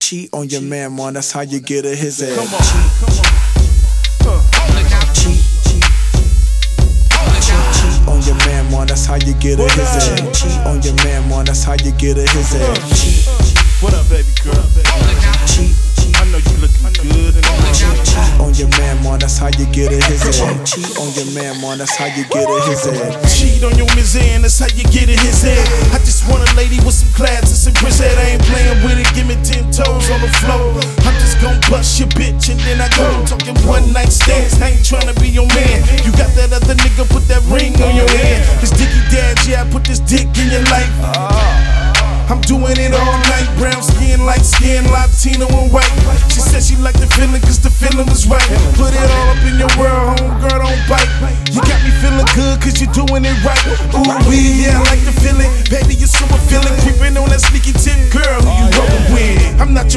Cheat on your man, man, that's how you get a his ass. Come on. Cheat on your man, man, that's how you get a his ass. Cheat on your man, man, that's how you get a his ass. What up, baby girl? Cheat. I know you looking good and all that. Cheat on your man, man, that's how you get a his ass. Cheat on your man, man, that's how you get a his ass. Cheat on your man, that's how you get a his ass. I just want a lady with some class and some grisette. I ain't playing with it, give me 10 toes on the floor. I'm just gon' bust your bitch and then I go. Talking one night stands, I ain't tryna be your man. You got that other nigga, put that ring on your hand. This dicky dad, yeah, I put this dick in your life. I'm doing it all night, brown skin, light skin, Latino and white. She said she liked the feeling cause the feeling was right. Put it all up in your world, homegirl, don't bite. You got me feeling good cause you're doing it right. Ooh wee, yeah, I like the feeling. Baby, you're so fulfilling, creeping on that sneaky tip, girl, who you rolling with. I'm not your